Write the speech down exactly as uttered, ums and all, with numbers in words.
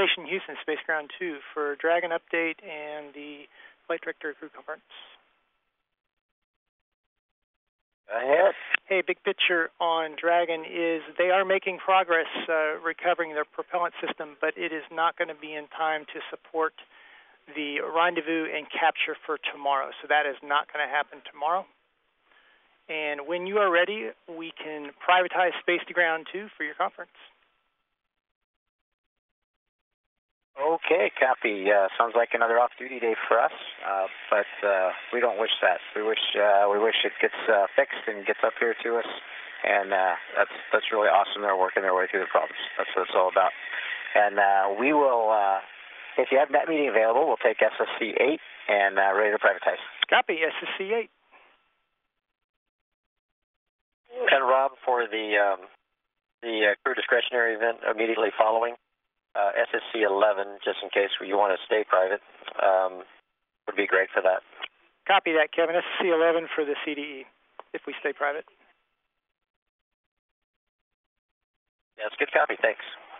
Station Houston, Space Ground two for Dragon update and the Flight Director Crew Conference. Go ahead. Hey, big picture on Dragon is they are making progress uh, recovering their propellant system, but it is not going to be in time to support the rendezvous and capture for tomorrow. So that is not going to happen tomorrow. And when you are ready, we can privatize Space to Ground two for your conference. Okay, copy. Uh, sounds like another off-duty day for us, uh, but uh, we don't wish that. We wish uh, we wish it gets uh, fixed and gets up here to us, and uh, that's that's really awesome. They're working their way through the problems. That's what it's all about. And uh, we will, uh, if you have that meeting available, we'll take S S C eight and uh, ready to privatize. Copy, S S C eight. And Rob, for the um, the uh, crew discretionary event immediately following. Uh, S S C eleven, just in case you want to stay private, um, would be great for that. Copy that, Kevin. S S C eleven for the C D E, if we stay private. That's good copy. Thanks.